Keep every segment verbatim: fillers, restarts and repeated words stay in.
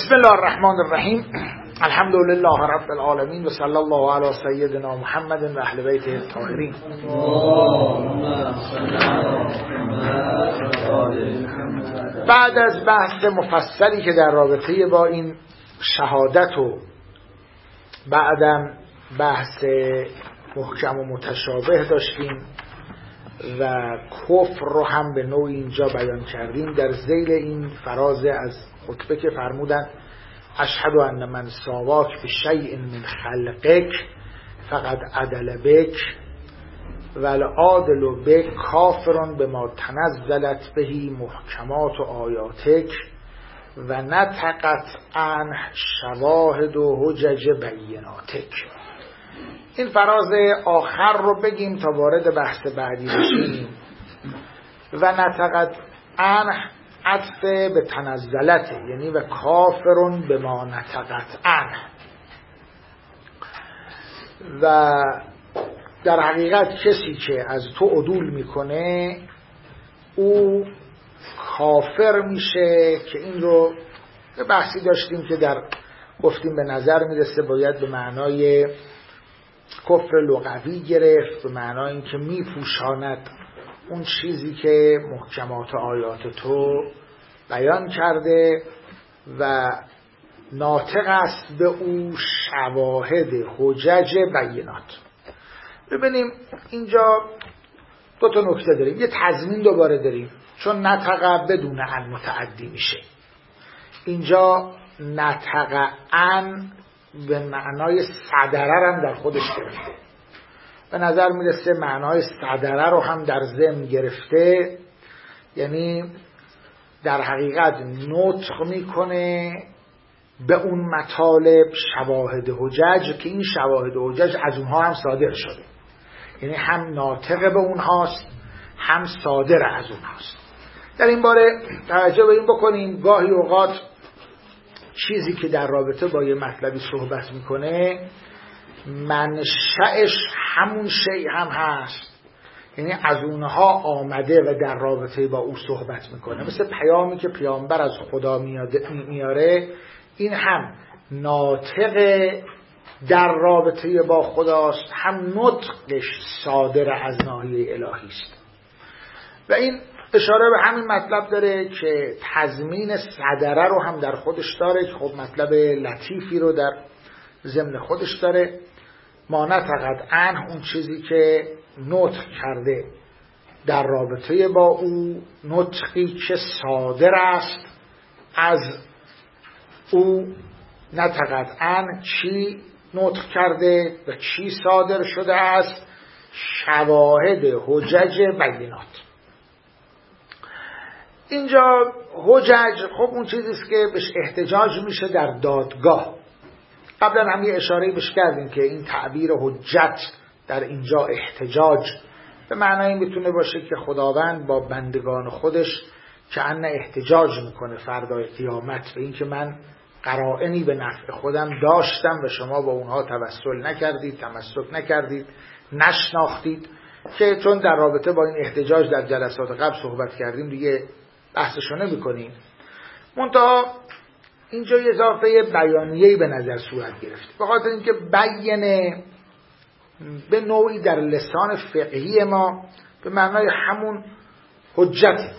بسم الله الرحمن الرحیم. الحمد لله رب العالمین و صلی الله علی سیدنا محمد و اهل بیته الطاهرین. بعد از بحث مفصلی که در رابطه با این شهادت و بعدم بحث محکم و متشابه داشتیم و کفر رو هم به نوعی اینجا بیان کردیم، در ذیل این فراز از خطبه که فرمودن اشهد ان من ساواک بشیء من خلقک فقد عدل بک والعادل بک کافر بما تنزلت بهی محکمات و آیاتک و نطقت عنه شواهد و حجج بیناتک. این فراز آخر رو بگیم تا وارد بحث بعدی بشیم. و نطقت عنه عطف به تنزلته، یعنی و کافرون به ما نطقت عنه، و در حقیقت کسی که از تو عدول میکنه او کافر میشه، که این رو بحثی داشتیم که در گفتیم به نظر میرسه باید به معنای کفر لغوی گرفت، به معنای این که میپوشاند اون چیزی که محکمات آیات تو بیان کرده و ناطق است به او شواهد حجج بینات. ببینیم اینجا دو تا نکته داریم. یه تضمین دوباره داریم، چون نطق بدون ان متعدی میشه. اینجا نطق ان به معنای صدره هم در خودش گرفته، به نظر میرسه معنای صدره رو هم در ضمن گرفته، یعنی در حقیقت نطق میکنه به اون مطالب شواهد حجج که این شواهد حجج از اونها هم صادر شده، یعنی هم ناطق به اونهاست هم صادر از اونهاست. در این باره توجه به این بکنیم گاهی اوقات چیزی که در رابطه با یه مطلبی صحبت میکنه منشأش همون شیء هم هست، یعنی از اونها آمده و در رابطه با او صحبت میکنه. مثل پیامی که پیامبر از خدا میاره، این هم ناطق در رابطه با خداست، هم نطقش صادر از ناحیه الهی است. و این اشاره به همین مطلب داره که تضمین صدره رو هم در خودش داره، که خب مطلب لطیفی رو در ضمن خودش داره. ما نطقت عنه اون چیزی که نطق کرده در رابطه با او، نطقی که صادر است از او. نطقت عنه چی نطق کرده و چی صادر شده است؟ شواهد حجج بینات. اینجا حجج خب اون چیزیست که بهش احتجاج میشه در دادگاه. قبلا هم یه اشاره بهش کردیم که این تعبیر حجت در اینجا احتجاج به معنای این میتونه باشه که خداوند با بندگان خودش که ان احتجاج میکنه فردای قیامت به این که من قرائنی به نفع خودم داشتم و شما با اونها توسل نکردید، تمسک نکردید، نشناختید، که چون در رابطه با این احتجاج در جلسات قبل صحبت کردیم دیگه بحثشو نمی‌کنیم. منتها اینجا اضافه بیانیه‌ای به نظر صورت گرفت، به خاطر اینکه بیانه به نوعی در لسان فقهی ما به معنای همون حجت.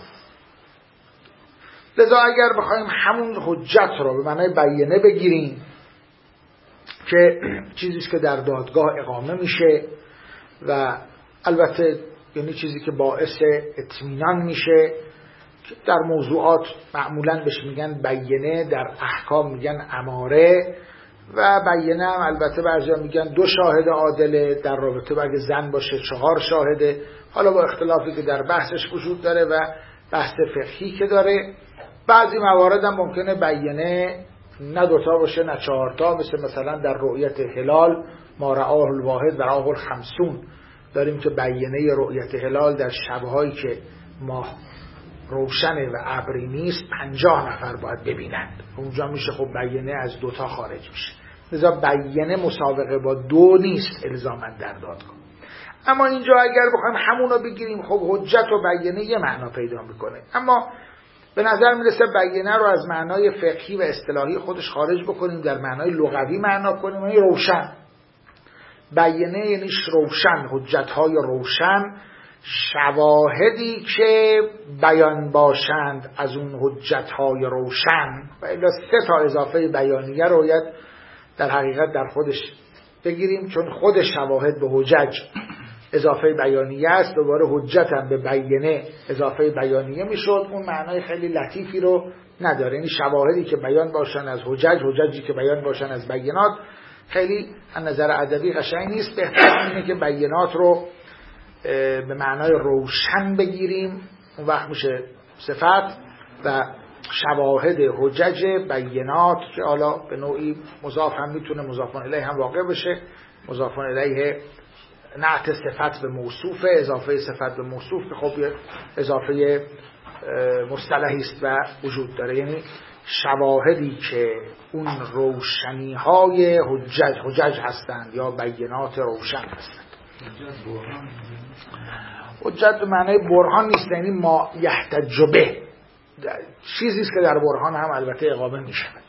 لذا اگر بخوایم همون حجت رو به معنای بیانه بگیریم که چیزیست که در دادگاه اقامه میشه و البته یعنی چیزی که باعث اطمینان میشه، در موضوعات معمولاً بهش میگن بیانه، در احکام میگن اماره، و بیانه هم البته بعضیا میگن دو شاهد عادله، در رابطه با اگه زن باشه چهار شاهده، حالا با اختلافی که در بحثش وجود داره و بحث فقهی که داره. بعضی موارد هم ممکنه بیانه نه دوتا باشه نه چهارتا، مثل مثلا در رؤیت هلال ما رآه الواحد و رآه الخمسون داریم که بیانه رؤیت هلال در شبهایی که ماه روشنه و ابری نیست پنجاه نفر باید ببینند. اونجا میشه خب بیانه از دوتا خارج میشه. لذا بیانه مسابقه با دو نیست الزاماً در دادگاه. اما اینجا اگر بخوایم همونو بگیریم خب حجت و بیانه یه معنا پیدا میکنه. اما به نظر میرسه بیانه رو از معنای فقهی و اصطلاحی خودش خارج بکنیم، در معنای لغوی معنا کنیم، یعنی روشن. بیانه یعنی روشن، حجت‌های روشن، شواهدی که بیان باشند از اون حجت‌های روشن. و الا سه تا اضافه بیانیه رو باید در حقیقت در خودش بگیریم، چون خود شواهد به حجج اضافه بیانیه است، دوباره حجت هم به بیانه اضافه بیانیه میشد، اون معنای خیلی لطیفی رو نداره. یعنی شواهدی که بیان باشن از حجج، حججی که بیان باشن از بیانات، خیلی از نظر ادبی قشنگ نیست. بهتر اینه که بیانات رو به معنای روشن بگیریم، اون وقت میشه صفت، و شواهد حجج بیانات که حالا به نوعی مضاف هم میتونه مضاف الیه هم واقع بشه، مضاف الیه نعت صفت به موصوف، اضافه صفت به موصوف که خب اضافه مصطلحی است و وجود داره. یعنی شواهدی که اون روشنی های حجج حجج هستند یا بیانات روشن هستند. حجت به معنی برهان نیست، یعنی ما یحتج به، چیزی است که در برهان هم البته اقامه می شود.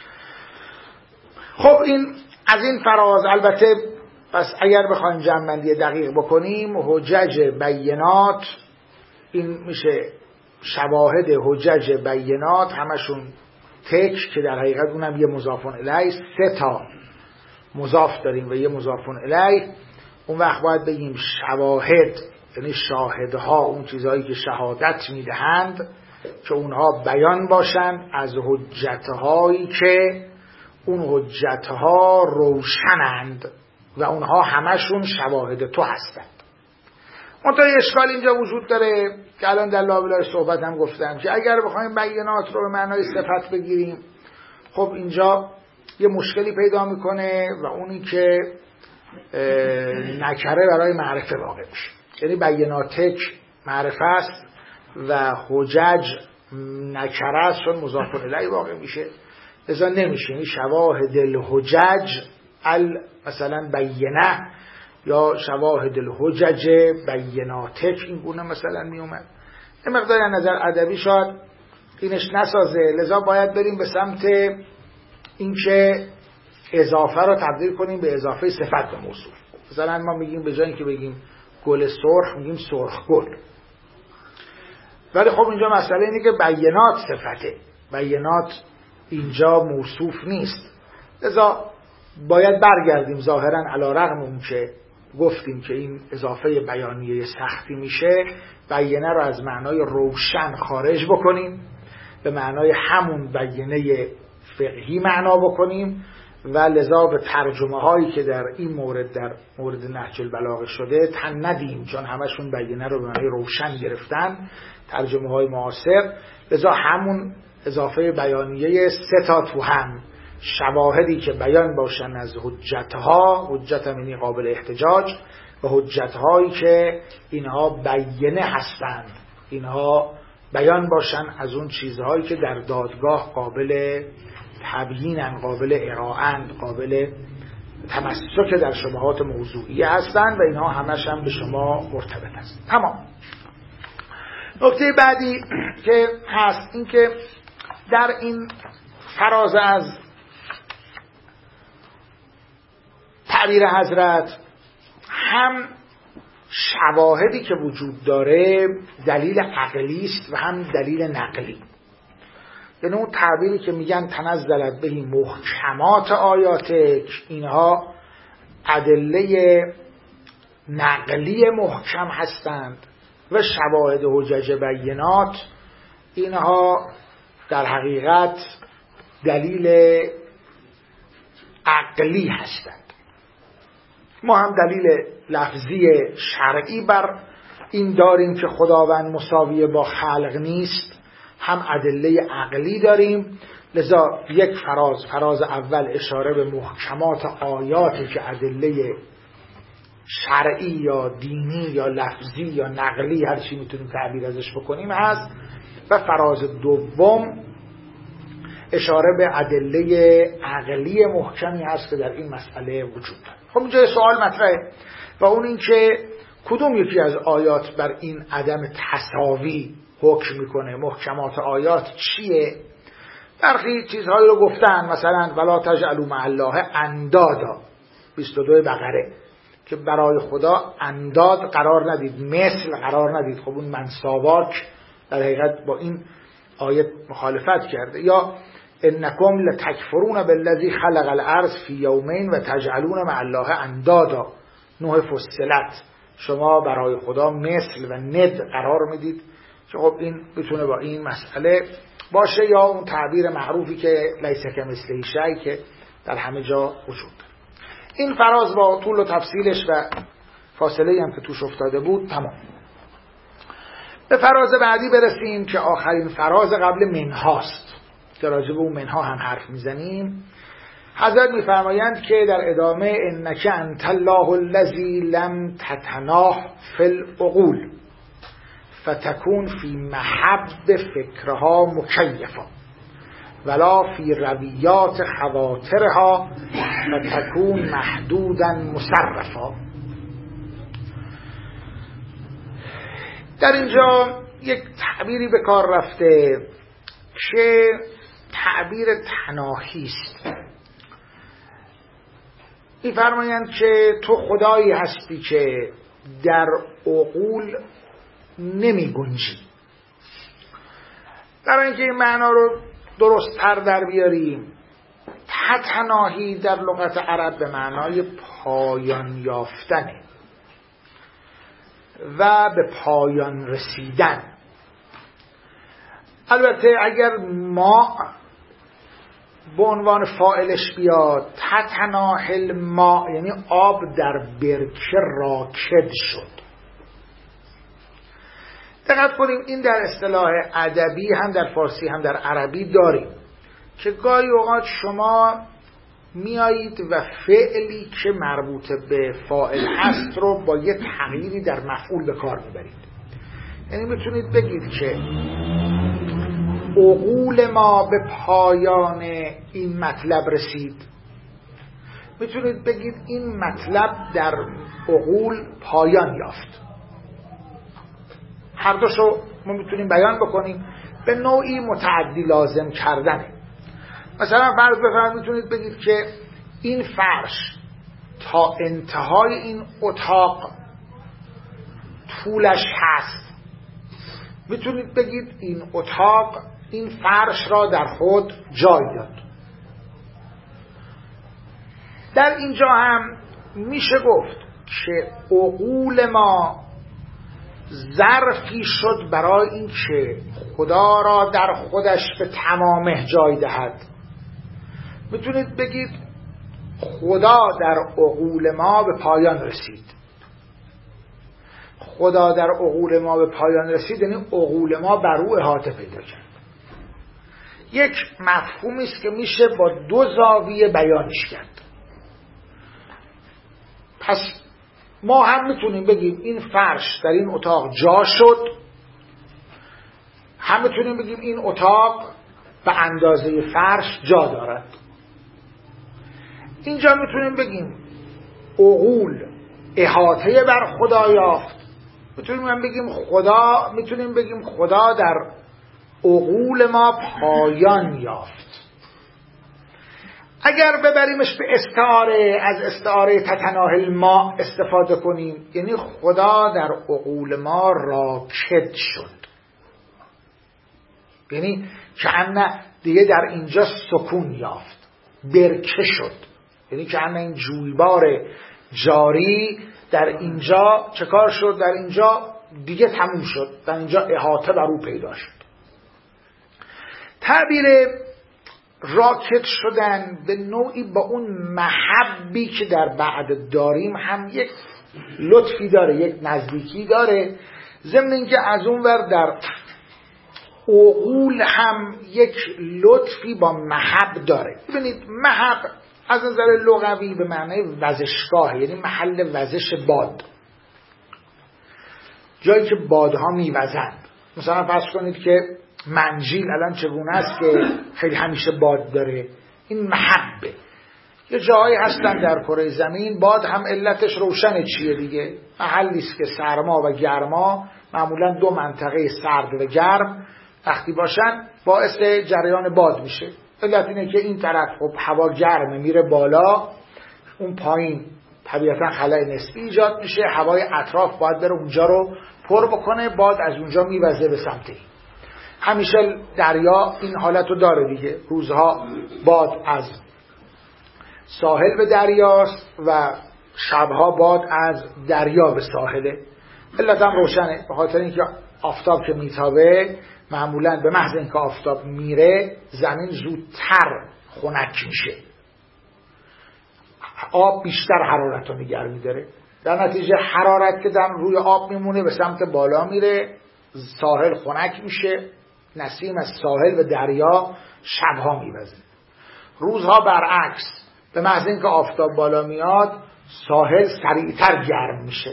خب این از این فراز، البته پس اگر بخوایم جمع‌بندی دقیق بکنیم، حجج بیانات این میشه شواهد حجج بیانات، همشون تک که در حقیقت اونم یه مضاف الیه، سه تا مضاف داریم و یه مضاف الیه. اون وقت باید بگیم شواهد یعنی شاهدها، اون چیزهایی که شهادت میدهند که اونها بیان باشند از حجتهایی که اون حجتها روشنند و اونها همشون شواهد تو هستند. منتها اشکال اینجا وجود داره که الان در لابلای صحبت هم گفتم که اگر بخوایم بیانات رو به معنای صفت بگیریم، خب اینجا یه مشکلی پیدا میکنه و اونی که نکره برای معرفه واقع میشه. یعنی بیاناتک معرفه است و حجج نکره است، چون مضاف الیه واقع میشه، لذا نمیشه. یعنی شواهد الحجج ال مثلا بیانه یا شواهد الحجج بیاناتک این گونه مثلا می اومد. یه مقدار از نظر ادبی شاید اینش نسازه، لذا باید بریم به سمت اینکه اضافه رو تبدیل کنیم به اضافه صفت به موصوف. مثلا ما میگیم به جای اینکه بگیم گل سرخ میگیم سرخ گل، ولی خب اینجا مسئله اینه که بیانات صفته، بیانات اینجا موصوف نیست، لذا باید برگردیم ظاهرا علی رغم اون که گفتیم که این اضافه بیانیه سختی میشه، بیانه رو از معنای روشن خارج بکنیم، به معنای همون بیانه فقهی معنا بکنیم و لذا به ترجمه هایی که در این مورد در مورد نهج البلاغه شده تن ندیم، چون همشون بیانه رو به معنای روشن گرفتن، ترجمه های معاصر. لذا همون اضافه بیانیه سه تا تو هم شواهدی که بیان باشن از حجتها، حجت هم یعنی قابل احتجاج، و حجتهایی که اینها بیانه هستند، اینها بیان باشن از اون چیزهایی که در دادگاه قابل تبیینن، قابل ارائه‌اند، قابل تمسک در شبهات موضوعی هستند و اینها همش هم به شما مرتبط است. تمام. نکته بعدی که هست این که در این فراز از تعبیر حضرت هم شواهدی که وجود داره دلیل عقلی است و هم دلیل نقلی. یعنی اون تعبیری که میگن تنزلت بهی محکمات آیاتک، اینها ادله نقلی محکم هستند و شواهد حجج بینات اینها در حقیقت دلیل عقلی هستند. ما هم دلیل لفظی شرعی بر این داریم که خداوند مساوی با خلق نیست، هم ادله عقلی داریم. لذا یک فراز فراز اول اشاره به محکمات آیاتی که ادله شرعی یا دینی یا لفظی یا نقلی هر چی میتونیم تعبیر ازش بکنیم هست، و فراز دوم اشاره به ادله عقلی محکمی هست که در این مسئله وجود داره. خب اینجا سوال مطرحه و اون این که کدوم یکی از آیات بر این عدم تساوی حکم میکنه. محکمات آیات چیه؟ برخی چیزهایی رو گفتن، مثلا ولا تجعلوا مع الله اندادا، بیست و دو بقره، که برای خدا انداد قرار ندید، مثل قرار ندید. خب اون منساباک در حقیقت با این آیت مخالفت کرده. یا انکم لتکفرون بالذی خلق الارض فی یومین و تجعلون مع الله اندادا، نوح فصلت، شما برای خدا مثل و ند قرار میدید، که خب این بتونه با این مسئله باشه. یا اون تعبیر معروفی که لیس کمثله شیء که در همه جا وجود داره. این فراز با طول و تفصیلش و فاصله هم که توش افتاده بود تمام. به فراز بعدی برسیم که آخرین فراز قبل منهاست که راجع به اون منها هم حرف میزنیم. حضرت میفرمایند که در ادامه انک انت الله الذی لم تتناه فی العقول فتكون فی محب فکرها مکیفا ولا فی رویات خواطرها فتكون محدودا مصرفا. در اینجا یک تعبیری به کار رفته که تعبیر تناهی است. می‌فرمایند که تو خدایی هستی که در عقول نمی گنجی. برای اینکه این معنا رو درست تر در بیاریم، تناهی در لغت عرب به معنای پایان یافتنه و به پایان رسیدن. البته اگر ما به عنوان فاعلش بیاد، تتناهل ما یعنی آب در برکه راکد شد. دقت کنیم این در اصطلاح ادبی هم در فارسی هم در عربی داریم که گاهی اوقات شما میایید و فعلی که مربوط به فاعل هست رو با یه تغییری در مفعول به کار میبرید. یعنی میتونید بگید که عقول ما به پایان این مطلب رسید. میتونید بگید این مطلب در عقول پایان یافت. هر دوشو ما میتونیم بیان بکنیم، به نوعی متعدی لازم کردنه. مثلا فرض بفرمایید میتونید بگید که این فرش تا انتهای این اتاق طولش هست. میتونید بگید این اتاق این فرش را در خود جای داد. در اینجا هم میشه گفت که عقول ما ظرفی شد برای این که خدا را در خودش به تمامه جای دهد. میتونید بگید خدا در عقول ما به پایان رسید. خدا در عقول ما به پایان رسید یعنی عقول ما بر او احاطه پیدا کرد. یک مفهومی است که میشه با دو زاویه بیانش کرد. پس ما هم میتونیم بگیم این فرش در این اتاق جا شد، هم میتونیم بگیم این اتاق به اندازه فرش جا دارد. اینجا میتونیم بگیم عقول احاطه بر خدا یافت، میتونیم هم بگیم خدا میتونیم بگیم خدا در عقول ما پایان یافت. اگر ببریمش به استعاره، از استعاره تتناهل ما استفاده کنیم، یعنی خدا در عقول ما راکد شد، یعنی کأن دیگه در اینجا سکون یافت، برکه شد، یعنی کأن این جویبار جاری در اینجا چه کار شد؟ در اینجا دیگه تموم شد، در اینجا احاطه بر او پیدا شد. تعبیر راکد شدن به نوعی با اون محبی که در بعد داریم هم یک لطفی داره، یک نزدیکی داره، ضمن اینکه از اون ور در عقول هم یک لطفی با محب داره. ببینید محب از نظر لغوی به معنی وزشگاه، یعنی محل وزش باد، جایی که بادها میوزند. مثلا فرض کنید که منجیل الان چگونه است که خیلی همیشه باد داره، این محبه، یه جایی هستن در کره زمین باد هم علتش روشنه چیه دیگه، محلی است که سرما و گرما، معمولا دو منطقه سرد و گرم وقتی باشن باعث جریان باد میشه. علت اینه که این طرف خب هوا گرمه میره بالا، اون پایین طبیعتا خلأ نسبی ایجاد میشه، هوای اطراف باید بره اونجا رو پر بکنه، باد از اونجا میوزه به سمت این. همیشه دریا این حالت رو داره دیگه، روزها باد از ساحل به دریاست و شبها باد از دریا به ساحله. علت هم روشنه، به خاطر اینکه آفتاب که میتابه معمولا به محض اینکه آفتاب میره زمین زودتر خنک میشه، آب بیشتر حرارت رو نگه می‌داره، در نتیجه حرارت که در روی آب میمونه به سمت بالا میره، ساحل خنک میشه، نسیم از ساحل و دریا شبها میوزه. روزها برعکس، به محض اینکه آفتاب بالا میاد ساحل سریعتر گرم میشه،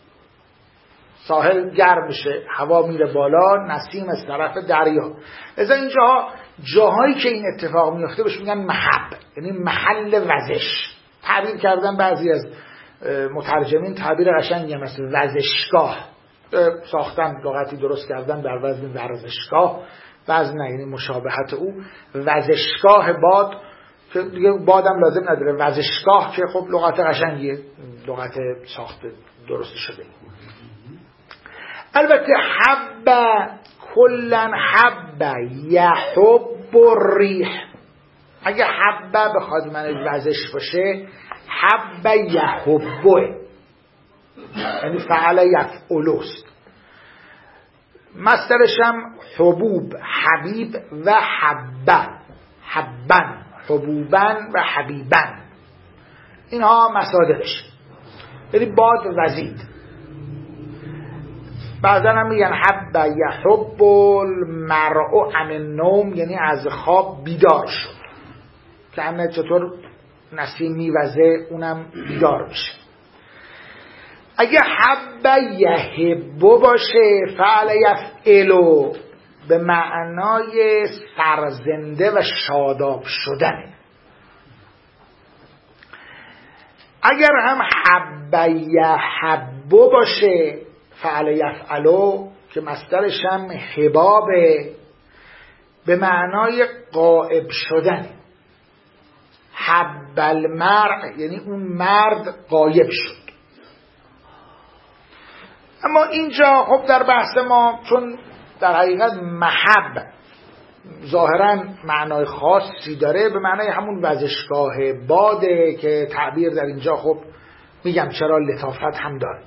ساحل گرم میشه، هوا میره بالا، نسیم از طرف دریا. لذا اینجا جاهایی که این اتفاق میفته بهش میگن محب، یعنی محل وزش. تعبیر کردن بعضی از مترجمین تعبیر قشنگی مثل وزشگاه ساختن، لغتی درست کردن بر وزن ورزشگاه، وزن نه یعنی مشابهت او، وزشگاه باد که دیگه بادم لازم نداره، وزشگاه که خب لغت قشنگیه، لغت ساخت درست شده. البته حب کلن حب یحب الریح، اگه حب بخواد من وزش باشه حب یحبه، یعنی فعل یفعلوست. مصدرش هم حبوب، حبیب و حبه، حبن، حبوبن و حبیبن، اینها مصادرش، یعنی باد وزید. بعضا هم میگن حب یحب المرء عن النوم، یعنی از خواب بیدار شد، که همه چطور نسیم میوزه اونم بیدار میشه. اگه حب یحب باشه فعل یفعلو، به معنای سرزنده و شاداب شدنه. اگر هم حب یحب باشه فعل یفعلو که مصدرش هم حبابه، به معنای غائب شدن. حب المرء یعنی اون مرد غایب شد. اما اینجا خب در بحث ما چون در حقیقت محب ظاهرا معنای خاصی داره، به معنای همون وزشگاه باده که تعبیر در اینجا خب میگم چرا لطافت هم داره.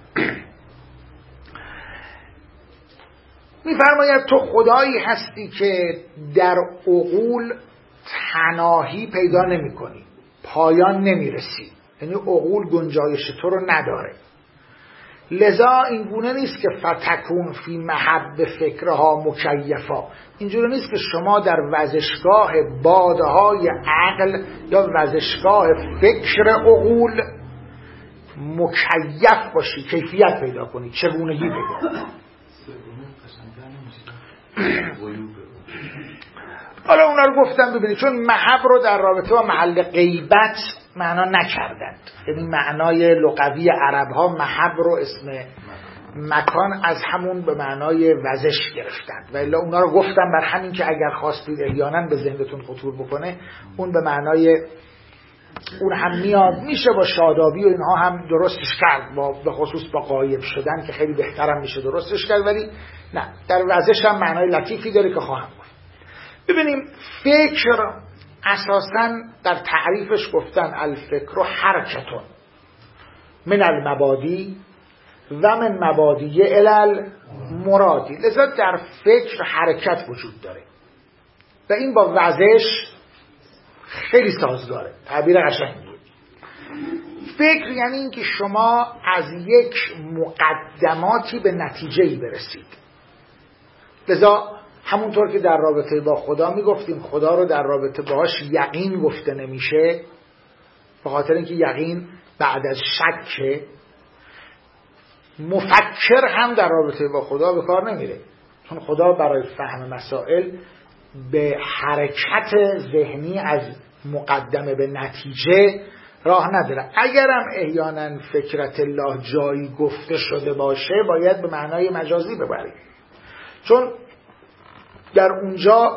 میفرماید تو خدایی هستی که در عقول تناهی پیدا نمی کنی، پایان نمی رسی، یعنی عقول گنجایش تو رو نداره. لذا این گونه نیست که فتکون فی محب فکرها مکیفا، اینجوری نیست که شما در وزشگاه بادهای عقل یا وزشگاه فکر عقول مکیف باشی، کیفیت پیدا کنی، چگونگی پیدا کنی. حالا اونا رو گفتم ببینید، چون محب رو در رابطه با محل غیبت معنا نکردند، یعنی معنای لغوی عرب ها محب رو اسم مکان از همون به معنای وزش گرفتند، و الا اونا رو گفتم بر همین که اگر خواستید احیانا به ذهنتون خطور بکنه اون به معنای اون هم میاد، میشه با شادابی و اینها هم درستش کرد، با به خصوص با غایب شدن که خیلی بهترم میشه درستش کرد، ولی نه در وزش هم معنای لطیفی داره که خواهم گفت. ببینیم فکر اساساً در تعریفش گفتن الفکر و حرکتون من المبادی و من مبادی الی المرادی، لذا در فکر حرکت وجود داره و این با وزش خیلی سازگاره، تعبیر قشنگیه. فکر یعنی این که شما از یک مقدماتی به نتیجه‌ای برسید. لذا همونطور که در رابطه با خدا میگفتیم خدا رو در رابطه باهاش یقین گفته نمیشه، به خاطر اینکه یقین بعد از شک، مفکر هم در رابطه با خدا به کار نمیره، چون خدا برای فهم مسائل به حرکت ذهنی از مقدمه به نتیجه راه نداره. اگرم احیانا فکرت الله جایی گفته شده باشه باید به معنای مجازی ببریم، چون در اونجا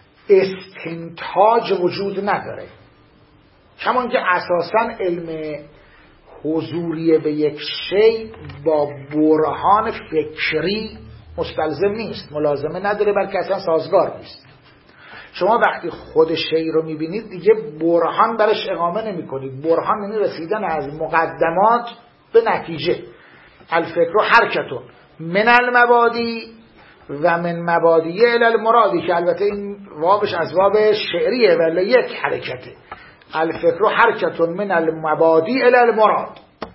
استنتاج وجود نداره. کمان که اساساً علم حضوری به یک شی با برهان فکری مستلزم نیست، ملازمه نداره، بلکه اصلا سازگار نیست. شما وقتی خود شی رو میبینید دیگه برهان برش اقامه نمی کنید. برهان یعنی رسیدن از مقدمات به نتیجه. الفکر و حرکتون من المبادی و من مبادی الی المرادی، که البته این وابش از واب شعریه ولی یک حرکته. الفکر و حرکتون من المبادی الی المراد،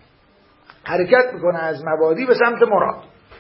حرکت میکنه از مبادی به سمت مراد.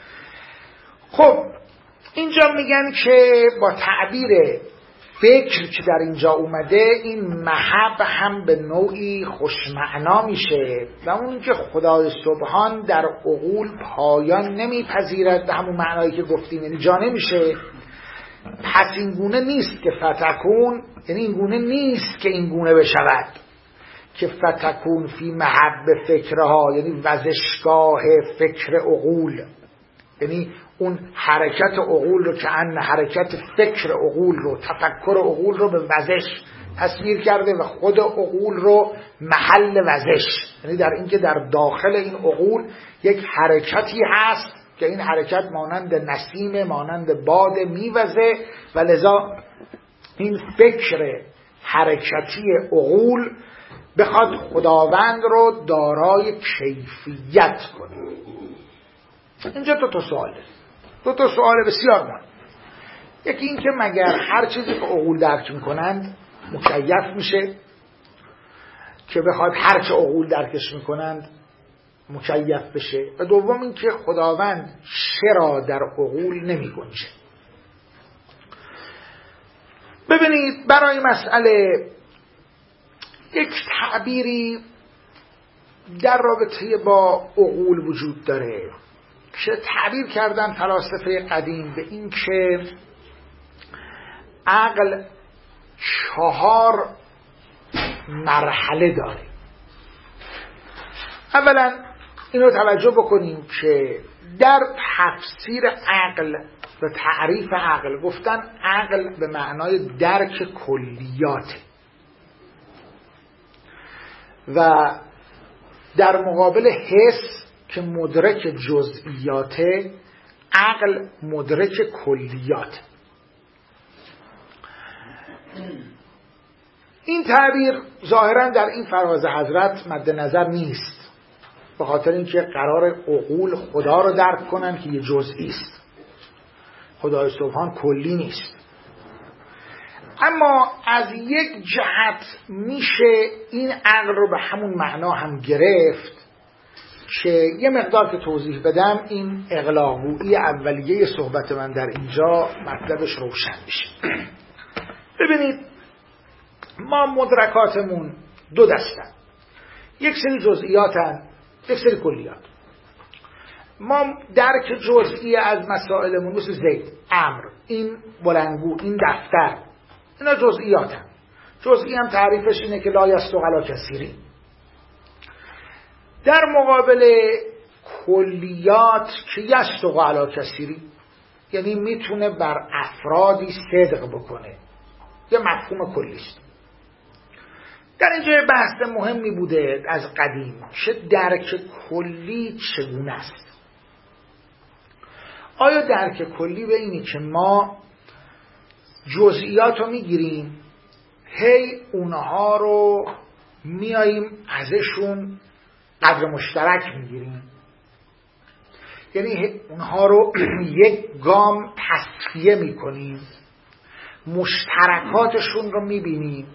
خب اینجا میگن که با تعبیر فکر که در اینجا اومده، این محب هم به نوعی خوشمعنا میشه و اون که خدای سبحان در عقول پایان نمیپذیرد به همون معنایی که گفتیم، یعنی جا نمیشه. پس این گونه نیست که فتکون، یعنی این گونه نیست که این گونه بشود که فتکون فی محب فکرها، یعنی وزشگاه فکر عقول، یعنی اون حرکت عقول رو که ان حرکت فکر عقول رو، تفکر عقول رو به وزش تصویر کرده و خود عقول رو محل وزش، یعنی در اینکه در داخل این عقول یک حرکتی هست که این حرکت مانند نسیم، مانند باد میوزه و لذا این فکر حرکتی عقول بخواد خداوند رو دارای کیفیت کنه. اینجا دو تا سواله، دو تا سوال بسیار مهم. یکی این که مگر هر چیزی که عقول درک میکنند مکیف میشه که بخواد هر چه عقول درکش میکنند مکیف بشه، و دوم این که خداوند چرا در عقول نمیگنجه. ببینید برای مسئله یک تعبیری در رابطه با عقول وجود داره که تعبیر کردن فلاسفه قدیم به این که عقل چهار مرحله داره. اولا اینو توجه بکنیم که در تفسیر عقل و تعریف عقل گفتن عقل به معنای درک کلیاته و در مقابل حس که مدرک جزئیاته، عقل مدرک کلیات. این تعبیر ظاهرا در این فراز حضرت مد نظر نیست، به خاطر اینکه قرار عقول خدا رو درک کنن که یه جزئی است، خدای سبحان کلی نیست. اما از یک جهت میشه این عقل رو به همون معنا هم گرفت که یه مقدار که توضیح بدم این اغلاقویی اولیه صحبت من در اینجا مطلبش روشن میشه. ببینید ما مدرکاتمون دو دستن، یک سری جزئیاتن، یک سری کلیات. ما درک جزئی از مسائلمون مثل زید، امر، این بلندگو، این دفتر، اینا جزئیاتن. جزئی هم تعریفش اینه که لا یستو علی کثیرین. در مقابل کلیات که یستو علی کثیرین، یعنی میتونه بر افرادی صدق بکنه، یه مفهوم کلیست. در اینجا بحث مهمی بوده از قدیم که درک کلی چگونه است. آیا درک کلی به اینی که ما جزئیات رو میگیریم، هی اونها رو میاییم ازشون قدر مشترک میگیریم، یعنی اونها رو یک گام تصفیه میکنیم، مشترکاتشون رو میبینیم.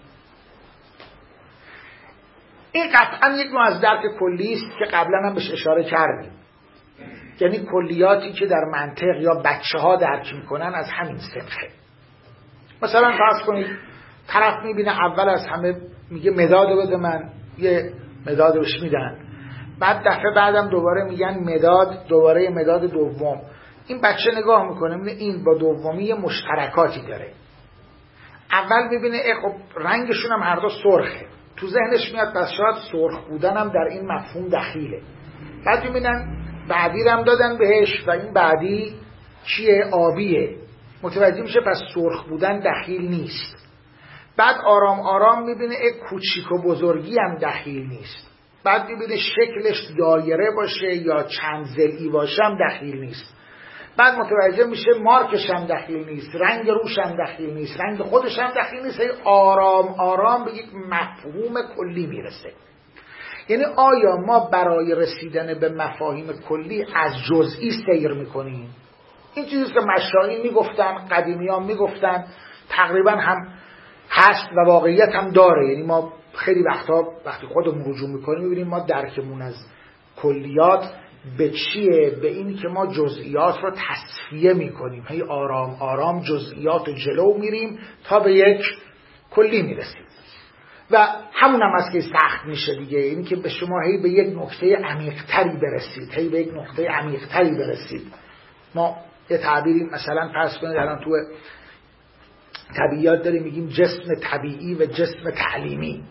این قطعا یک نوع از درک کلی است که قبلا هم بهش اشاره کردیم، یعنی کلیاتی که در منطق یا بچه ها درک میکنن از همین سطحه. مثلا فرض کنید طرف میبینه اول از همه میگه مدادو بده من، یه مدادو بهش میدن، بعد دفعه بعدم دوباره میگن مداد، دوباره مداد دوم. این بچه نگاه میکنه میبینه این با دومی یه مشترکاتی داره. اول ببینه خب رنگشون هم هر دو سرخه، تو ذهنش میاد پس شاید سرخ بودن هم در این مفهوم دخیله. بعد میبینن بعدی هم دادن بهش و این بعدی چیه؟ آبیه. متوجه میشه پس سرخ بودن دخیل نیست. بعد آرام آرام میبینه یک کوچیک و بزرگی هم دخیل نیست. بعد میبینه شکلش دایره باشه یا چند ضلعی باشه هم دخیل نیست. بعد متوجه میشه مارکش هم دخیل نیست، رنگ روش هم دخیل نیست، رنگ خودش هم دخیل نیست. آرام آرام به یک مفهوم کلی میرسه. یعنی آیا ما برای رسیدن به مفاهیم کلی از جزئی سیر میکنیم؟ این چیزیست که مشایخ میگفتن، قدیمیان میگفتن، تقریبا هم هست و واقعیت هم داره. یعنی ما خیلی وقتا وقتی خودمون رجوع میکنیم میبینیم ما درکمون از کلیات به چیه؟ به این که ما جزئیات رو تصفیه میکنیم، هی آرام آرام جزئیات رو جلو میریم تا به یک کلی میرسیم. و همون هم از که سخت میشه دیگه، این که به شما هی به یک نقطه عمیق‌تری برسید، هی به یک نقطه عمیق‌تری برسید. ما یه تعبیری مثلا فرض کنید الان تو طبیعیات داریم میگیم جسم طبیعی و جسم تعلیمی.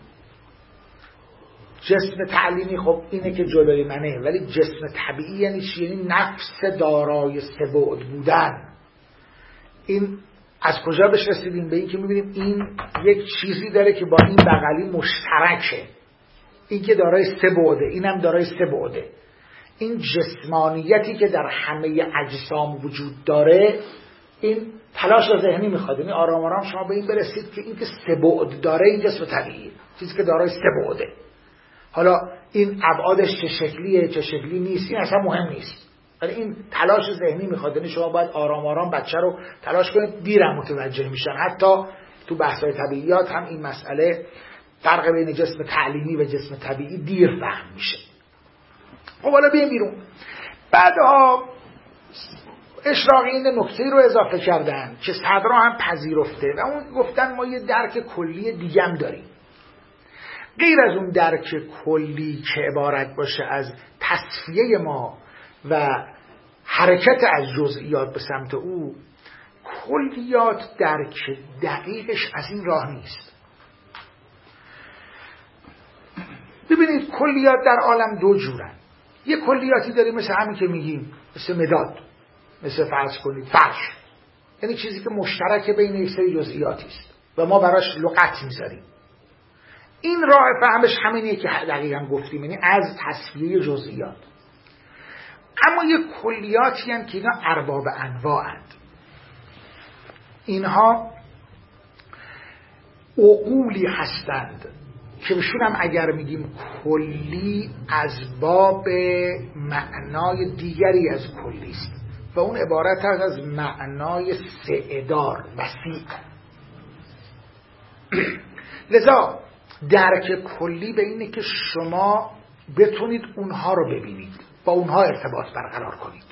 جسم تعلیمی خب اینه که جلوی منه، ولی جسم طبیعی یعنی چی؟ یعنی نفس دارای سه بعد بودن. این از کجا بهش رسیدیم؟ به این که میبینیم این یک چیزی داره که با این بغلی مشترکه، این که دارای سه بعده، اینم دارای سه بعده. این جسمانیتی که در همه اجسام وجود داره، این تلاش ذهنی میخواد. یعنی آرام آرام شما به این برسید که این که سه بعد داره این جسم طبیعیه، چیزی که دارای سه بعده. حالا این ابعادش چه شکلیه چه شکلی نیست این اصلا مهم نیست، ولی این تلاش ذهنی میخواد. یعنی شما باید آرام آرام بچه رو تلاش کنید، دیرم متوجه میشن. حتی تو بحث‌های طبیعیات هم این مسئله فرق بین جسم تعلیمی و جسم طبیعی دیر فهم میشه. خب حالا بیایم بیرون. بعدها اشراقی این نکته رو اضافه کردن که صدرا هم پذیرفته و اون گفتن ما یه درک کلی دیگه هم داریم غیر از اون درک کلی که عبارت باشه از تصفیه ما و حرکت از جزئیات به سمت او. کلیات درک دقیقش از این راه نیست. ببینید کلیات در عالم دو جورن. یه کلیاتی داریم مثل همین که میگیم، مثل مداد، مثل فرض کنید فرش، یعنی چیزی که مشترک بین یک سری جزئیاتی است و ما براش لغت میذاریم. این راه فهمش همینیه که دقیقاً گفتیم، یعنی از تصفیه جزئیات. اما یه کلیاتی هستند که اینا ارباب انواعند. اینها عقولی هستند که بهشون هم اگر میگیم کلی از باب معنای دیگری از کلی است و اون عبارت است از معنای سعدار وسیع. لذا درک کلی به اینه که شما بتونید اونها رو ببینید، با اونها ارتباط برقرار کنید.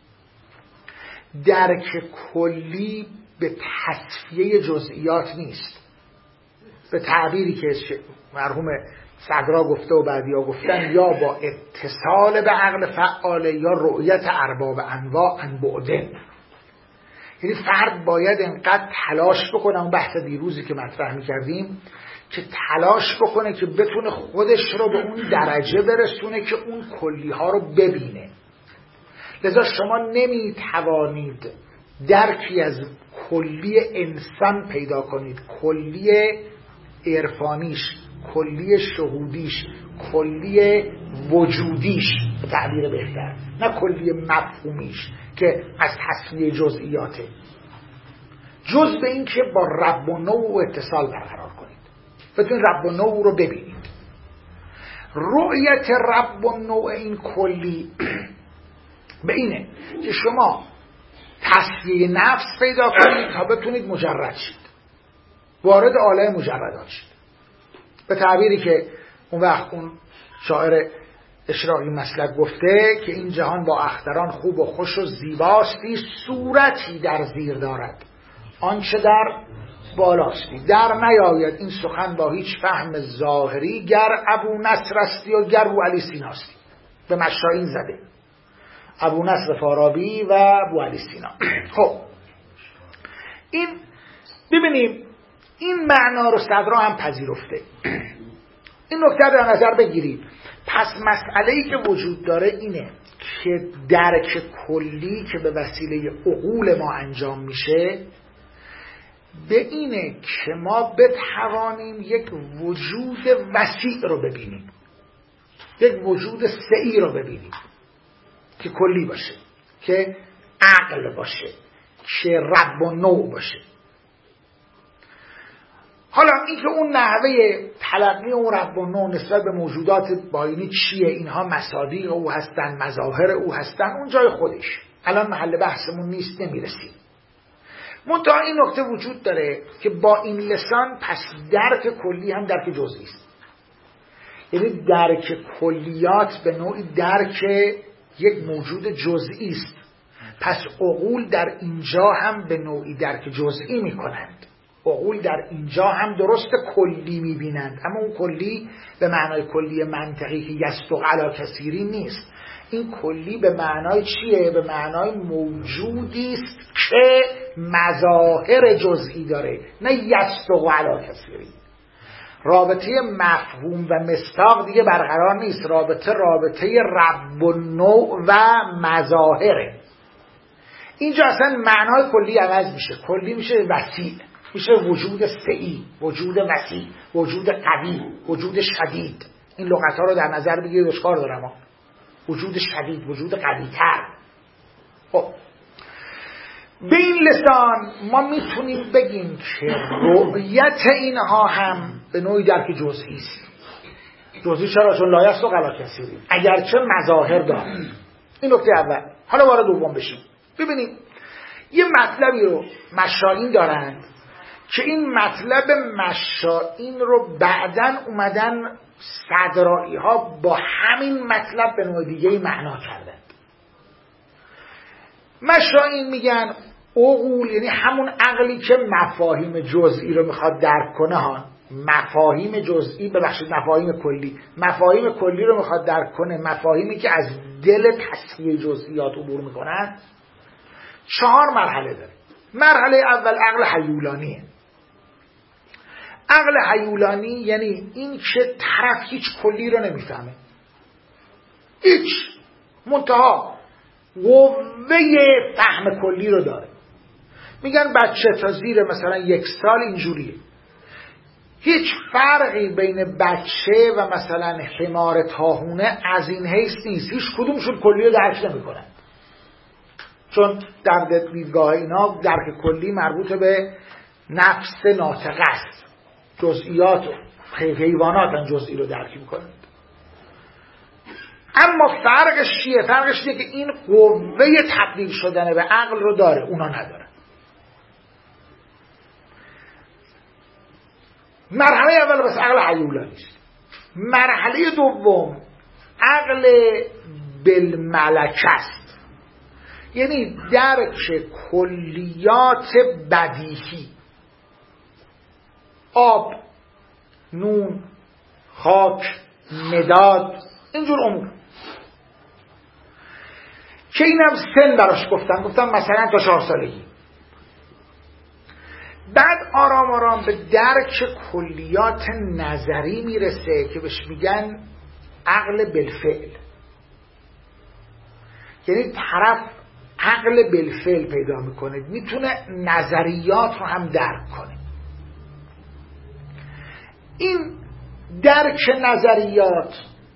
درک کلی به تصفیه جزئیات نیست، به تعبیری که مرحوم صدرا گفته و بعدیا گفتن، یا با اتصال به عقل فعاله یا رؤیت ارباب انواع عن بعدن. یعنی فرد باید انقدر تلاش بکنه، اون بحث دیروزی که مطرح می‌کردیم، که تلاش بکنه که بتونه خودش رو به اون درجه برسونه که اون کلی ها رو ببینه. لذا شما نمیتوانید درکی از کلی انسان پیدا کنید، کلی عرفانیش، کلی شهودیش، کلی وجودیش به تعبیر بهتر، نه کلی مفهومیش که از تصفیه جزئیاته، جز به این که با رب و نوع اتصال برقرار کنید، بتونید رب و نوع رو ببینید. رؤیت رب و نوع این کلی به اینه که شما تصفیه نفس پیدا کنید تا بتونید مجرد شید، وارد عالم مجردات شید. به تعبیری که اون وقت اون شاعر اشراقی مسلک گفته که این جهان با اختران خوب و خوش و زیباستی، صورتی در زیر دارد آنچه در بالاستی. در نیاید این سخن با هیچ فهم ظاهری، گر ابو نصر استی و گر ابو علی سیناستی. به مشاهین زده، ابو نصر فارابی و ابو علی سینا. خب این ببینیم این معنا رو صدرا هم پذیرفته. این نکته در نظر بگیرید. پس مسئله‌ای که وجود داره اینه که درک کلی که به وسیله عقول ما انجام میشه به اینه که ما بتوانیم یک وجود وسیع رو ببینیم، یک وجود سعی رو ببینیم که کلی باشه، که عقل باشه، که رب و نوع باشه. حالا این که اون نحوه تلقی اون رب و نوع نسبت به موجودات باینی چیه، اینها مصادیق او هستن، مظاهر او هستن، اون جای خودش، الان محل بحثمون نیست، نمیرسیم. منتها این نکته وجود داره که با این لسان پس درک کلی هم درک جزئی است. یعنی درک کلیات به نوعی درک یک موجود جزئی است. پس عقول در اینجا هم به نوعی درک جزئی میکنند. عقول در اینجا هم درست کلی میبینند، اما اون کلی به معنای کلی منطقی که یصدق علی کثیری نیست. این کلی به معنای چیه؟ به معنای موجودی است که مظاهر جزئی داره، نه یصدق علی کثیری. رابطه مفهوم و مصداق دیگه برقرار نیست. رابطه رابطه رب و نوع و مظاهره. اینجا اصلا معنای کلی عوض میشه. کلی میشه وسیع، میشه وجود سعی، وجود وسیع، وجود قوی، وجود شدید. این لغت ها رو در نظر بگیرید، اشکار دارم ها. وجود شدید، وجود قوی تر. خب به این لسان ما میتونیم بگیم که رؤیت اینها هم به نوعی درک جزئی است. جزئی چرا؟ چون لا یصدق علی کثیری، اگرچه مظاهر داره. این نکته اول. حالا وارد دوم بشیم. ببینید یه مطلبی رو مشائین دارند که این مطلب مشائین رو بعداً اومدن صدرائی ها با همین مطلب به نوع دیگه معنا کردند. مشائین میگن عقول یعنی همون عقلی که مفاهیم جزئی رو میخواد درک کنه ها، مفاهیم جزئی ببخشید مفاهیم کلی، مفاهیم کلی رو میخواد درک کنه، مفاهیمی که از دل تصفیه جزئیات عبور میکنن. چهار مرحله داره. مرحله اول عقل هیولانیه. عقل هیولانی یعنی این که طرف هیچ کلی رو نمیفهمه، هیچ، منتها قوه فهم کلی رو داره. میگن بچه تا زیر مثلا یک سال اینجوریه، هیچ فرقی بین بچه و مثلا حمار تاهونه از این حیث نیست، هیچ کدومشون کلی رو درک نمیکنن، چون در دیدگاه اینا درک کلی مربوط به نفس ناطقه است. جزئیات و حیوانات جزئی رو درک میکنند. اما فرقش چیه؟ فرقش اینه که این قوه تبدیل شدن به عقل رو داره، اونا ندارن. مرحله اول بس عقل هیولانی است. مرحله دوم عقل بالملکه است، یعنی درک کلیات بدیهی، آب، نون، خاک، مداد، اینجور امور که اینم سن براش گفتن گفتن مثلا تا چهار سالگی. بعد آرام آرام به درک کلیات نظری میرسه که بهش میگن عقل بالفعل، یعنی طرف عقل بالفعل پیدا میکنه، میتونه نظریات رو هم درک کنه. این درک نظریات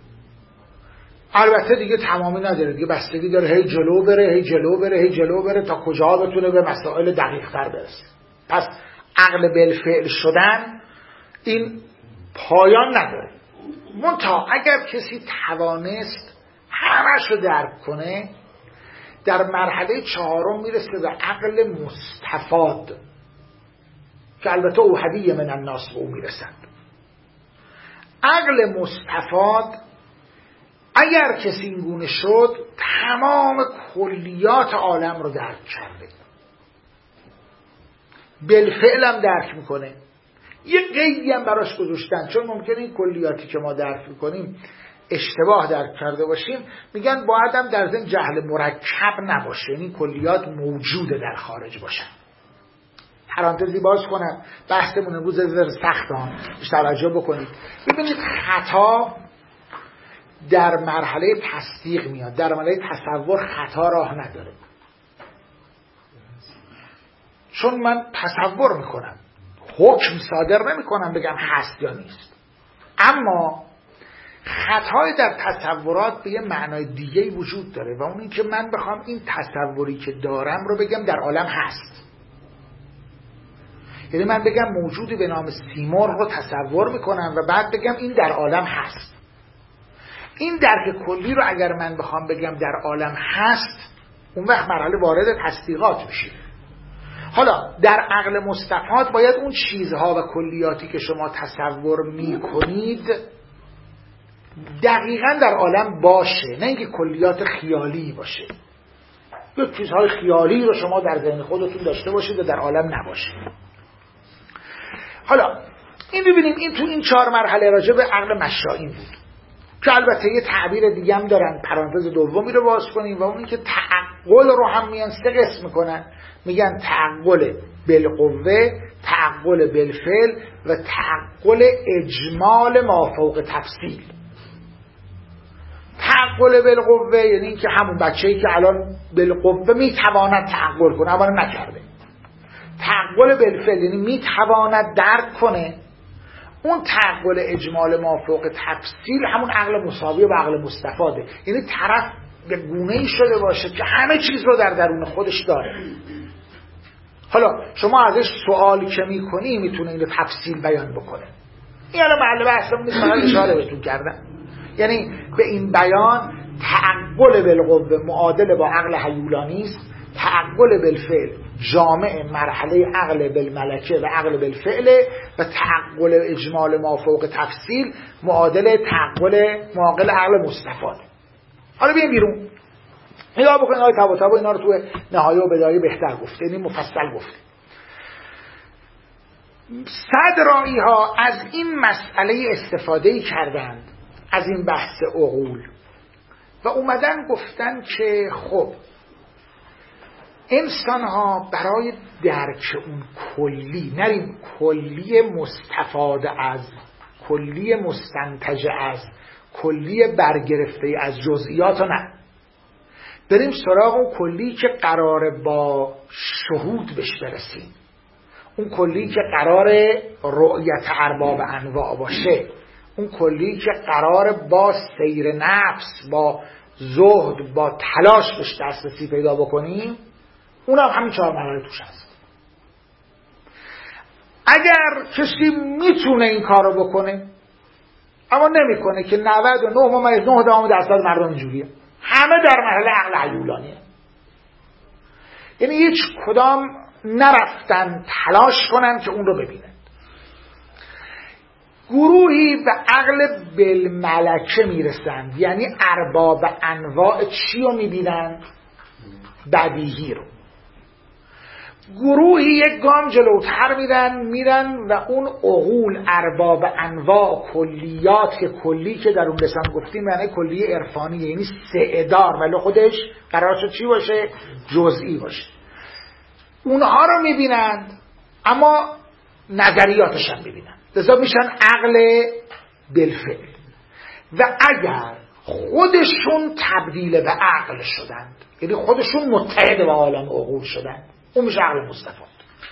البته دیگه تمامی نداره، دیگه بستگی داره هی جلو بره هی جلو بره هی جلو بره تا کجا بتونه به مسائل دقیق تر برسه. پس عقل بالفعل شدن این پایان نداره. منتها اگر کسی توانست همش رو درک کنه، در مرحله چهارم میرسه به عقل مستفاد که البته اوحدی من الناس به او میرسند. عقل مستفاد اگر کسی اینگونه شد تمام کلیات عالم رو درک کرده، بالفعل هم درک میکنه. یه قیدی هم براش گذاشتن، چون ممکنه این کلیاتی که ما درک میکنیم اشتباه درک کرده باشیم، میگن باید هم در ضمن جهل مرکب نباشه، یعنی کلیات موجوده در خارج باشن. پرانتزی باز کنم، بحثمون امروز سخت ها توجه بکنید. ببینید خطا در مرحله تصدیق میاد، در مرحله تصور خطا راه نداره. چون من تصور میکنم، حکم صادر نمیکنم بگم هست یا نیست. اما خطای در تصورات به یه معنای دیگه‌ای وجود داره و اون این که من بخوام این تصوری که دارم رو بگم در عالم هست. یعنی من بگم موجودی به نام سیمرغ رو تصور میکنم و بعد بگم این در عالم هست. این درک کلی رو اگر من بخوام بگم در عالم هست، اون وقت مرحله وارد تصدیقات میشه. حالا در عقل مستفاد باید اون چیزها و کلیاتی که شما تصور میکنید دقیقاً در عالم باشه، نه اینکه کلیات خیالی باشه. یک چیزهای خیالی رو شما در ذهن خودتون داشته باشید و در عالم نباشه. حالا این ببینیم، این تو این چهار مرحله راجع به عقل مشائی بود که البته یه تعبیر دیگه هم دارن، پرانتز دومی رو باز کنیم و اون این که تعقل رو هم میان سه قسم میکنن، میگن تعقل بالقوه، تعقل بالفعل و تعقل اجمال ما فوق تفصیل. تعقل بالقوه یعنی این که همون بچه‌ای که الان بالقوه میتواند تعقل کنه اما نکرده. تعقل بالفعل یعنی میتواند درک کنه. اون تعقل اجمال ما فوق تفصیل همون عقل مساوی و عقل مستفاده، یعنی طرف به گونه‌ای شده باشه که همه چیز رو در درون خودش داره. حالا شما ازش سوال که میکنی میتونه اینو تفصیل بیان بکنه. این الان محل بحثمون نیست، فقط اشاره بهتون کردم. یعنی به این بیان تعقل بالقوه معادل با عقل هیولانی است، تعقل بالفعل جامع مرحله عقل بالملکه و عقل بالفعل و تعقل اجمال ما فوق تفصیل معادل تعقل معاقل عقل مستفاد. حالا بیایم بیرون نگاه بکنید. آقای طباطبایی اینا رو تو نهایه و بدایه بهتر گفته، یعنی مفصل گفته. صدرائی ها از این مسئله استفاده کردند، از این بحث عقول، و اومدن گفتن که خب انسان ها برای درک اون کلی، نریم کلی مستفاده از، کلی مستنتج از، کلی برگرفته از جزئیات، نه بریم سراغ اون کلی که قراره با شهود بهش برسیم، اون کلی که قراره رؤیت ارباب انواع باشه، اون کلی که قراره با سیر نفس، با زهد، با تلاش بهش دسترسی پیدا بکنیم. اون هم همین چهار مرحله توش هست. اگر کسی میتونه این کار رو بکنه اما نمیکنه که نود و نه ممیز نه دهم درصد مردم اینجوریه، همه در مرحله عقل هیولانیه، یعنی هیچ کدام نرفتن تلاش کنن که اون رو ببینن. گروهی به عقل بالملکه میرسند، یعنی ارباب انواع چی رو میبینن؟ بدیهی رو. گروهی یک گام جلوتر میرن میرن و اون عقول ارباب انواع کلیات که کلی که در اون لسان گفتیم یعنی کلی عرفانی، یعنی سعدار ولی خودش قرار شد چی باشه؟ جزئی باشه. اونها رو میبینند اما نظریاتش هم میبینند، لذا میشن عقل بالفعل. و اگر خودشون تبدیل به عقل شدند، یعنی خودشون متحد با عالم عقول شدند، اون میشه عقل مستفاد.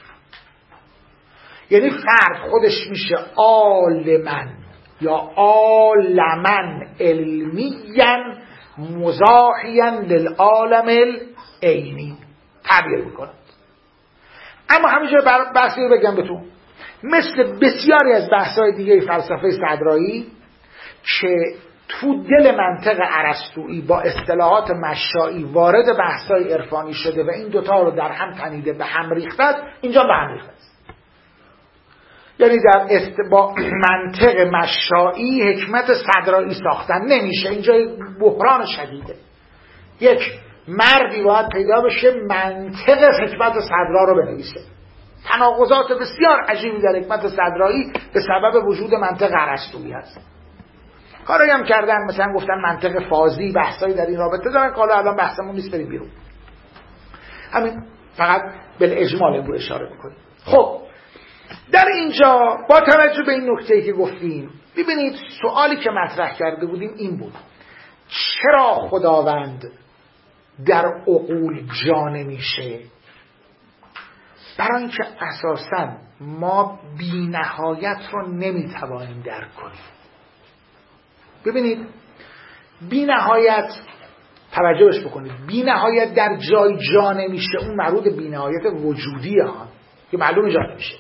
یعنی فرد خودش میشه عالمن یا عالمن علمیاً مزاحیاً للعالم العینی تعبیر میکنند. اما همیشه بحثی رو بگم بهتون، مثل بسیاری از بحث‌های دیگه فلسفه صدرائی که تو دل منطق ارسطویی با اصطلاحات مشائی وارد بحث‌های عرفانی شده و این دوتا رو در هم تنیده به هم ریخته، اینجا به هم ریخته. یعنی در است... با منطق مشائی حکمت صدرائی ساختن نمیشه. اینجا بحران شدیده. یک مردی باید پیدا بشه منطق حکمت صدرا رو بنویسه. تناقضات بسیار عجیبی در حکمت صدرائی به سبب وجود منطق ارسطویی هست. کاری هم کردن، مثلا گفتن منطق فازی، بحثایی در این رابطه دارن که حالا الان بحثمون نیست، بریم بیرون. همین فقط بالاجمال رو اشاره میکنیم. خب در اینجا با توجه به این نکته‌ای که گفتیم، ببینید سوالی که مطرح کرده بودیم این بود: چرا خداوند در عقول جا نمیشه؟ برای اینکه اساساً ما بی نهایت رو نمیتوانیم درک کنیم. ببینید بی نهایت، توجهش بکنید، بی نهایت در جای جا نمیشه، اون مربوط بی نهایت وجودی ها که معلوم جا نمیشه.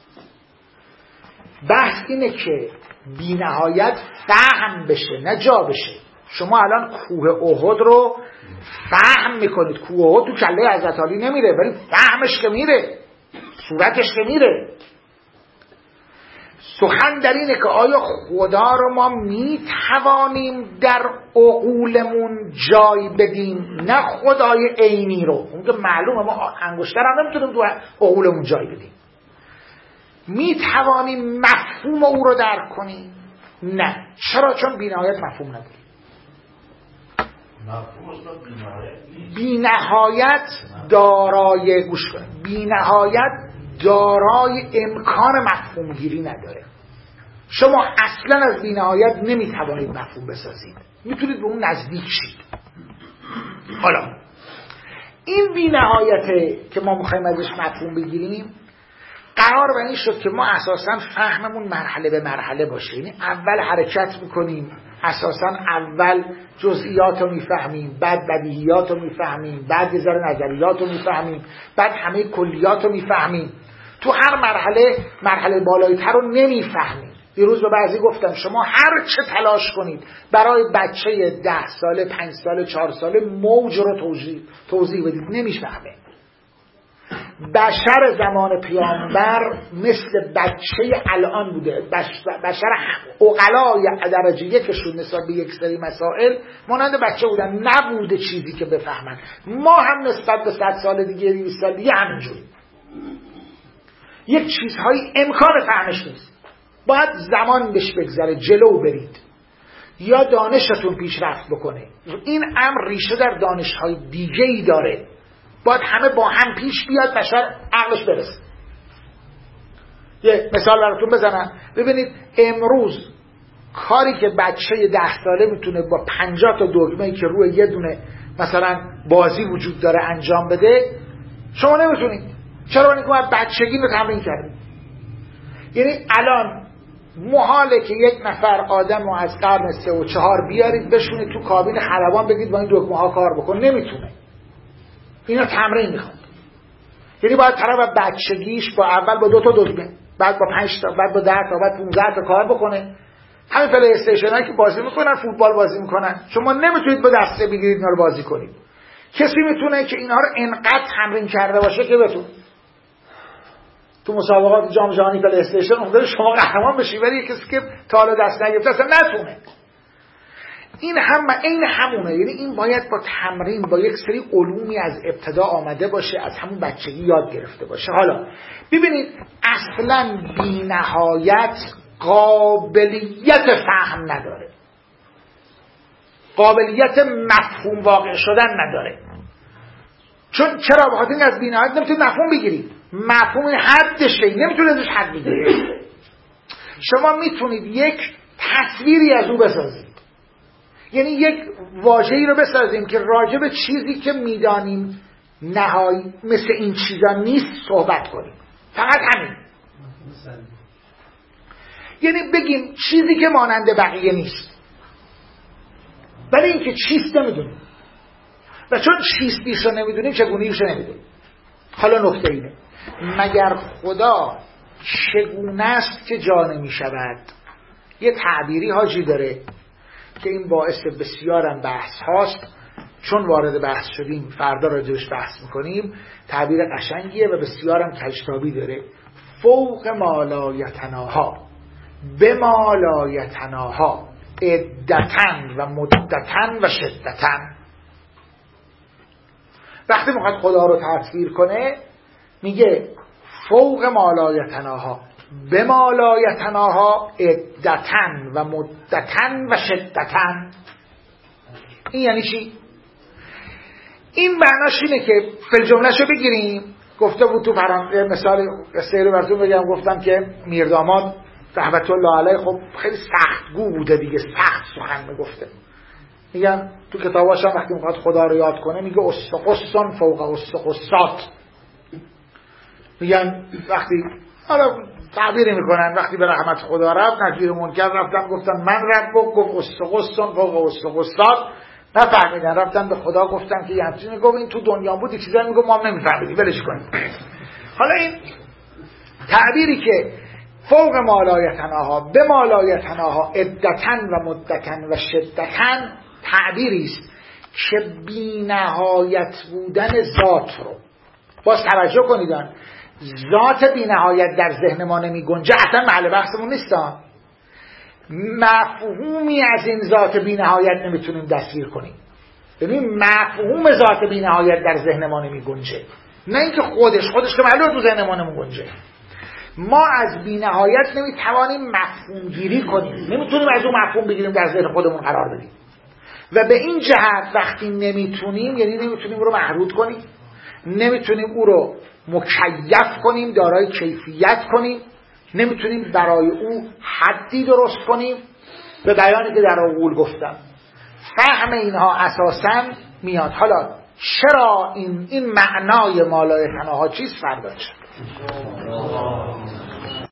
بحث اینه که بی نهایت فهم بشه نه جا بشه. شما الان کوه احد رو فهم میکنید، کوه احد تو کله حضرت علی نمیره، ولی فهمش که میره، صورتش که میره. سخن در اینه که آیا خدا رو ما میتوانیم در عقولمون جای بدیم؟ نه خدای عینی رو، اون که معلومه ما انگشتر هم نمیتونیم تو عقولمون جای بدیم. میتوانیم مفهوم او رو درک کنیم؟ نه. چرا؟ چون بی‌نهایت مفهوم نداره. بی نهایت دارای گوش کنید، بی نهایت دارای امکان مفهوم گیری نداره. شما اصلا از بی نهایت نمیتوانید مفهوم بسازید، میتونید به اون نزدیک شید. حالا این بی نهایته که ما میخوایم ازش مفهوم بگیریم، قرار بر این شد که ما اساسا فهممون مرحله به مرحله باشه. یعنی اول حرکت میکنیم، اساسا اول جزئیات رو میفهمیم، بعد بدیهیات رو میفهمیم، بعد یه ذره نظریات رو میفهمیم، بعد همه کلیات رو میفهمیم. تو هر مرحله مرحله بالایی‌تر رو نمیفهمیم. دیروز به بعضی گفتم شما هر چه تلاش کنید برای بچه ده ساله، پنج ساله، چهار ساله موج رو توضیح توضیح بدید، نمیفهمه. بشر زمان پیامبر مثل بچه الان بوده. بشر عقلای درجه یکشون نسبت به یک سری مسائل مانند بچه بودن، نبوده چیزی که بفهمن. ما هم نسبت به صد سال دیگه، دویست سال دیگه همینجوری. یک چیزهایی امکان فهمش نیست، باید زمان بهش بگذره، جلو برید یا دانشتون پیشرفت بکنه. این امر ریشه در دانش‌های دیگه‌ای داره، باید همه با هم پیش بیاد، بشر عقلش برسه. یه مثال براتون بزنم. ببینید امروز کاری که بچه ده ساله میتونه با پنجاه تا دکمه‌ای که روی یه دونه مثلا بازی وجود داره انجام بده، شما نمیتونید. چرا؟ برای اینکه باید بچگی رو تمرین کردید. یعنی الان محاله که یک نفر آدم رو از قرن سه و چهار بیارید بشونید تو کابین خلبان بگید با این دکمه ها کار بکن، نمیتونه. اینا تمرین میخواد. یعنی باید طرف بچگیش با اول با دو تا دکمه، بعد با پنج تا، بعد با ده تا، بعد پانزده تا کار بکنه. همین پلی استیشنایی که بازی میکنن، فوتبال بازی میکنن، شما نمیتونید با دسته بگیرید اینا رو بازی کنید. کسی میتونه که اینها رو انقدر تمرین کرده باشه که بتونه تو مسابقات جام جهانی پلی استیشن اونجا شما قهرمان بشی، ولی کسی که تا حالا دست نگرفته اصلا نتونه. این هم عین همونه. یعنی این باید با تمرین، با یک سری علومی از ابتدا آمده باشه، از همون بچگی یاد گرفته باشه. حالا ببینید اصلا بی نهایت قابلیت فهم نداره، قابلیت مفهوم واقع شدن نداره. چون چرا؟ بخاطر اینکه از بی نهایت نمیتونید مفهوم بگیرید. مفهوم حدشه، نمیتونید ازش حد بگیرید. شما میتونید یک تصویری از او بسازید، یعنی یک واژه‌ای رو بسازیم که راجع به چیزی که میدانیم نهایی مثل این چیزا نیست صحبت کنیم، فقط همین. یعنی بگیم چیزی که مانند بقیه نیست، ولی این که چیست نمیدونیم، و چون چیستیش رو نمیدونیم چگونه‌ایش رو نمیدونیم. حالا نکته اینه، مگر خدا چگونه است که جا نمی شود؟ یه تعبیری حاجی داره که این باعث بسیارم بحث هاست، چون وارد بحث شدیم فردا راجبش بحث میکنیم. تعبیر قشنگیه و بسیارم کجتابی داره. فوق ما لا یتناها به ما لا یتناها عدتن و مدتن و شدتن. وقتی میخواد خدا رو تصویر کنه میگه فوق ما لا یتناها به ما لا یتناها عدتن و مدتن و شدتن. این یعنی چی؟ این معناش اینه که فل جمله‌شو بگیریم، گفته بود تو فرانسه، مثال قصه رو براتون بگم، گفتم که میرداماد رحمت الله علیه خب خیلی سختگو بوده دیگه، سخت سخن میگفته. میگن تو کتاباش هم وقتی میخواد خدا رو یاد کنه میگه استقصان فوق استقصات. میگن وقتی حالا تعبیر میکنن وقتی به رحمت خدا رفت نکیر منکر رفتن گفتن من رب گفت استقصان فوق استقصات، نفهمیدن رفتن به خدا گفتن که یعنی گفت این تو دنیا بود چیزایی میگه ما هم نمیفهمیدیم ولش کنیم. حالا این تعبیری که فوق مالایتناها به مالایتناها عدتن و مدتن و شدتن تعبیری است که بی نهایت بودن ذات رو باز توجه کنیدن. ذات بی نهایت در ذهن ما نمی گنجه، اصلا محل بحثمون نیستان. مفهومی از این ذات بی نهایت نمیتونیم دستگیر کنیم. ببین مفهوم ذات بی نهایت در ذهن ما نمی گنجه، نه اینکه خودش خودش که معلومه تو ذهن ما نمی گنجه. ما از بی نهایت نمیتوانیم مفهوم گیری کنیم، نمیتونیم از اون مفهوم بگیریم در ذهن خودمون قرار بدیم. و به این جهت وقتی نمیتونیم، یعنی نمیتونیم او رو محدود کنیم، نمیتونیم او رو مکیف کنیم، دارای کیفیت کنیم، نمیتونیم برای او حدی درست کنیم. به بیانی که در اول گفتم فهم اینها اساساً میاد. حالا چرا این این معنای مالایتناها چیست فردا چه؟